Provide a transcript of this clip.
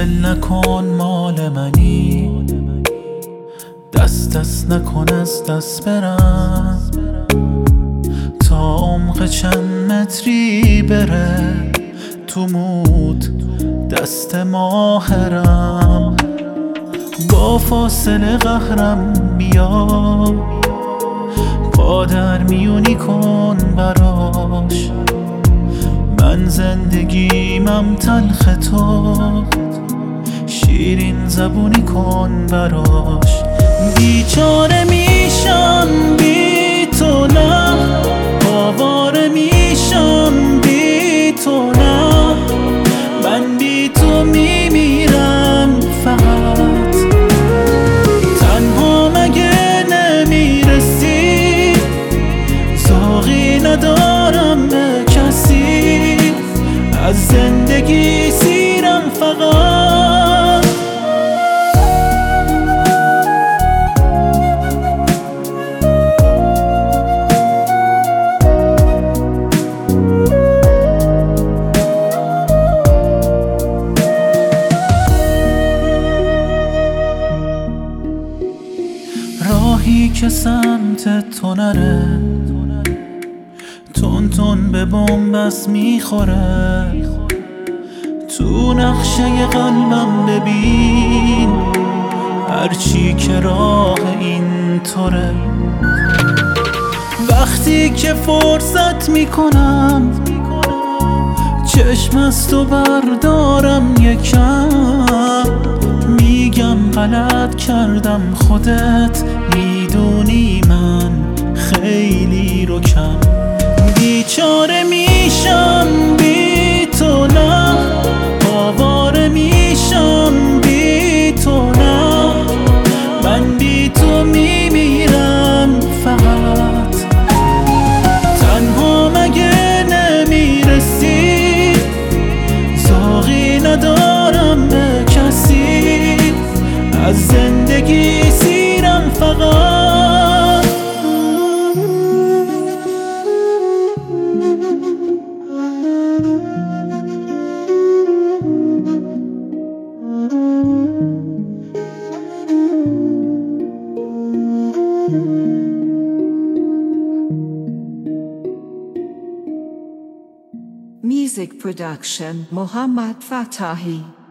ول نکن مال منی، دست نکن از دست برم تا عمق چند متری بره تو مود دست ماهرم. با فاصله قهرم بیا، پا در میونی کن براش، من زندگیمم تلخ تو، شیرین زبونی کن براش. بیچاره میشم بی تو نه، آواره میشم بی تو نه، من بی تو میمیرم فقط. تنها مگه نمیرسی، ذوقی ندارم به کسی، از زندگی سیرم فقط. راهی که سمت تو نره، تون تون به بنبست میخوره، تو نقشه قلبم ببین هرچی که راه این طوره. وقتی که فرصت میکنم چشم از تو بردارم یکم، میگم غلط کردم خودت میدونی من خیلی رو کم. بیچاره میشم بی تو نه، آواره میشم بی تو نه، من بی تو میمیرم فقط. تنها مگه نمیرسی، ذوقی ندارم به کسی، از زندگی سیرم فقط. Music production Muhammad Fatahi.